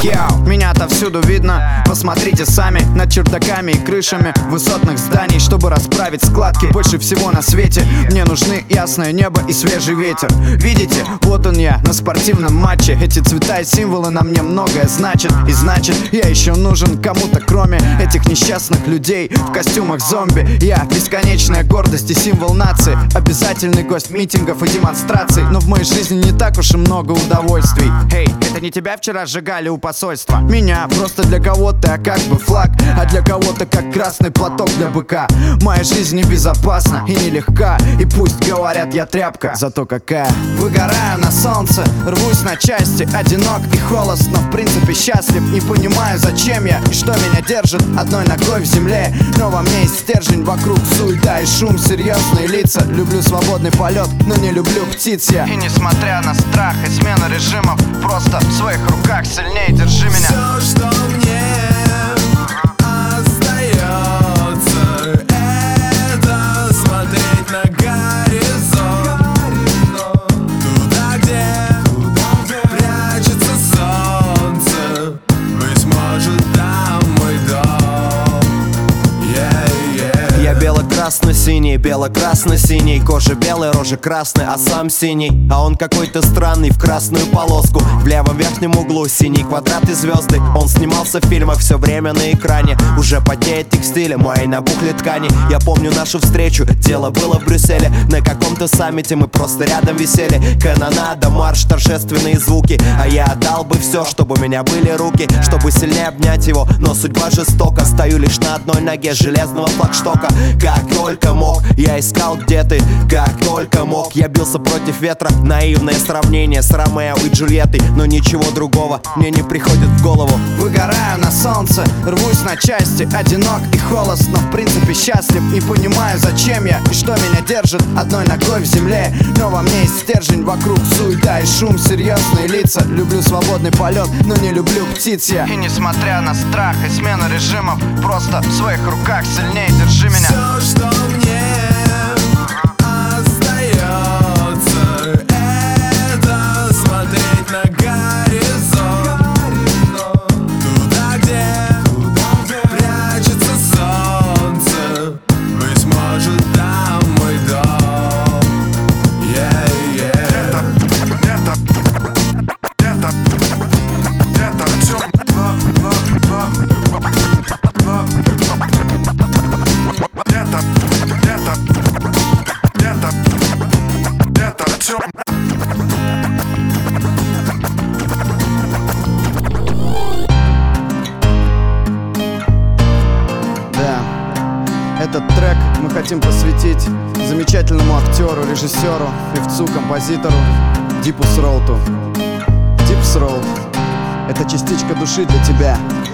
Йоу, меня отовсюду видно. Посмотрите сами над чердаками и крышами высотных зданий, чтобы расправить складки. Больше всего на свете мне нужны ясное небо и свежий ветер. Видите, вот он я на спортивном матче. Эти цвета и символы на мне многое значат. И значит, я еще нужен кому-то, кроме этих несчастных людей в костюмах зомби. Я бесконечная гордость и символ нации, обязательный гость митингов и демонстраций. Но в моей жизни не так уж и много удовольствий. Эй, это не тебя вчера сжигали у посольства? Меня просто для кого-то я как бы флаг, а для кого-то как красный платок для быка. Моя жизнь небезопасна и нелегка, и пусть говорят я тряпка, зато какая. Выгораю на солнце, рвусь на части, одинок и холостно, в принципе счастлив. Не понимаю, зачем я и что меня держит одной ногой в земле. Но во мне есть стержень, вокруг суета и шум, серьезные лица. Люблю свободный полет, но не люблю птиц я. И несмотря на страх и смену режимов, просто в своих руках сильнее держи меня. Все, что мне остается, это смотреть на горизонт, туда, где прячется солнце. Быть может, там мой дом. Я бело-красно-синий, бело-красно-синий. Кожа белая, рожа красная, а сам синий. А он какой-то странный, в красную полоску. В левом верхнем углу синий квадрат и звезды. Он снимался в фильмах, все время на экране. Уже потеет текстилем, мои набухли ткани. Я помню нашу встречу, дело было в Брюсселе. На каком-то саммите мы просто рядом висели. Канонада, марш, торжественные звуки. А я отдал бы все, чтобы у меня были руки, чтобы сильнее обнять его, но судьба жестока. Стою лишь на одной ноге с железного флагштока. Как только мог, я искал, где ты. Как только мог, я бился против ветра. Наивное сравнение с Ромео и Джульеттой, но ничего другого мне не приходит в голову. Выгораю на солнце, рвусь на части, одинок и холостно, в принципе счастлив. Не понимаю, зачем я и что меня держит одной ногой в земле. Но во мне есть стержень, вокруг суета и шум, серьезные лица. Люблю свободный полет, но не люблю птиц я. И несмотря на страх и смену режимов, просто в своих руках сильнее держи меня. Все, что мне остается, это смотреть на горизонт, туда, где прячется солнце. Быть может, там мой дом. Этот трек мы хотим посвятить замечательному актеру, режиссеру, певцу, композитору Дипу Сроуту. Дип Сроут — это частичка души для тебя.